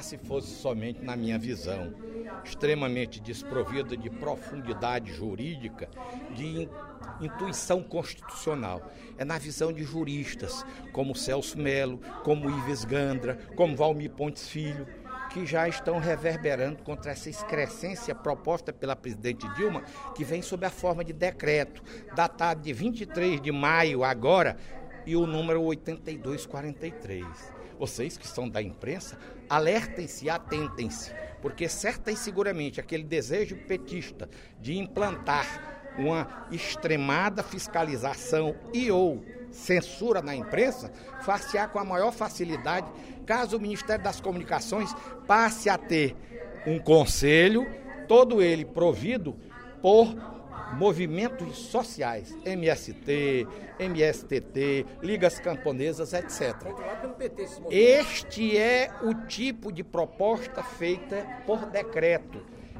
se fosse somente na minha visão, extremamente desprovida de profundidade jurídica, de intuição constitucional. É na visão de juristas, como Celso Melo, como Ives Gandra, como Valmir Pontes Filho, que já estão reverberando contra essa excrescência proposta pela presidente Dilma, que vem sob a forma de decreto, datado de 23 de maio agora, e o número 8243. Vocês que são da imprensa, alertem-se e atentem-se, porque certa e seguramente aquele desejo petista de implantar uma extremada fiscalização e ou censura na imprensa, far-se-á com a maior facilidade caso o Ministério das Comunicações passe a ter um conselho, todo ele provido por movimentos sociais, MST, MSTT, Ligas Camponesas, etc. Este é o tipo de proposta feita por decreto.